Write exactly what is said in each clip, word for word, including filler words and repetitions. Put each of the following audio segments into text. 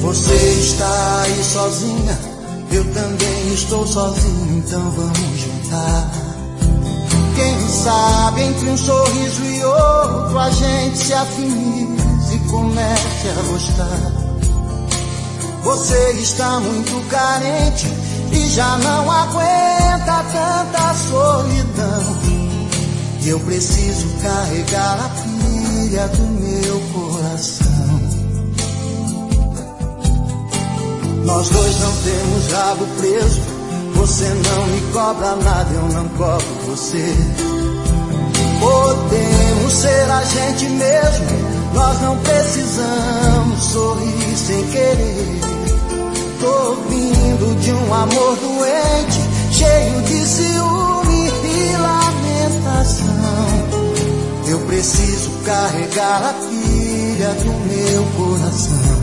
Você está aí sozinha, eu também estou sozinho, então vamos juntar. Quem sabe entre um sorriso e outro a gente se afinize e comece a gostar. Você está muito carente e já não aguenta tanta solidão. E eu preciso carregar a pilha do meu coração. Nós dois não temos rabo preso. Você não me cobra nada, eu não cobro você. Podemos ser a gente mesmo. Nós não precisamos sorrir sem querer. Tô vindo de um amor doente, cheio de ciúme e lamentação. Eu preciso carregar a pilha do meu coração.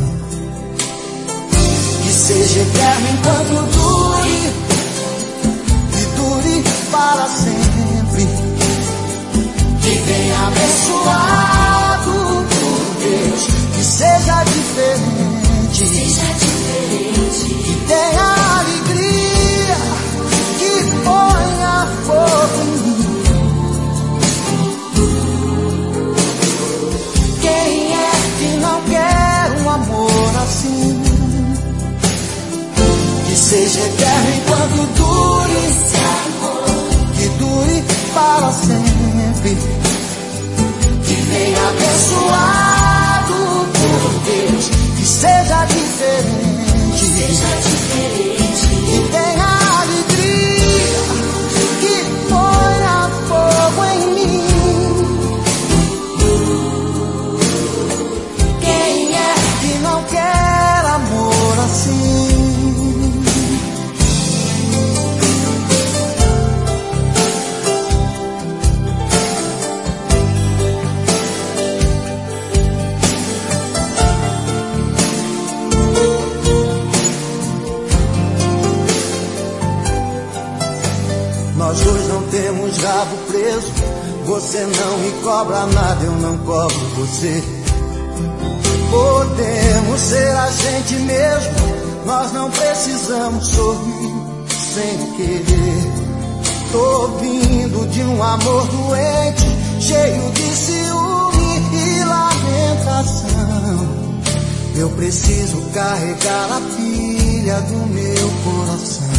Que seja eterno enquanto dure, e dure para sempre. Que venha abençoado por Deus, que seja diferente, seja diferente. Que tenha alegria, que ponha fogo em mim. Quem é que não quer um amor assim? Que seja eterno enquanto dure esse amor, que dure para sempre. Que venha abençoado por Deus, que seja diferente, seja diferente. Que tenha alegria, que ponha fogo em mim. Quem é que não quer amor assim? Nós dois não temos rabo preso. Você não me cobra nada, eu não cobro você. Podemos ser a gente mesmo. Nós não precisamos sorrir sem querer. Tô vindo de um amor doente, cheio de ciúme e lamentação. Eu preciso carregar a pilha do meu coração.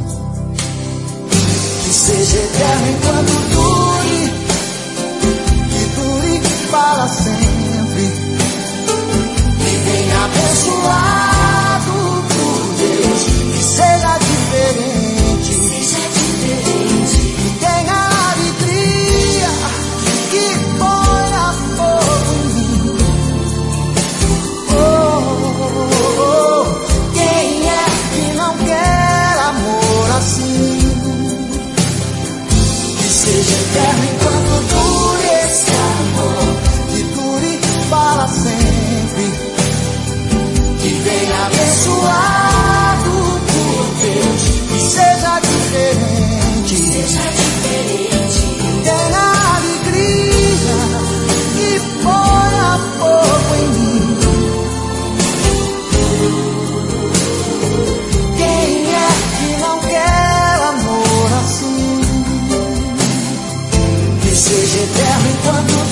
Que seja eterno enquanto dure, que dure para sempre. Que venha abençoado por Deus, que seja diferente, seja diferente. Que tenha alegria, que ponha fogo em mim. Oh, oh, oh. Quem é que não quer amor assim? Seja eterno enquanto dure esse amor, que dure para sempre. Que venha abençoado por Deus, que seja diferente, seja diferente. Que tenha alegria, que ponha fogo em mim. Quem é que não quer amor assim? Que seja eterno enquanto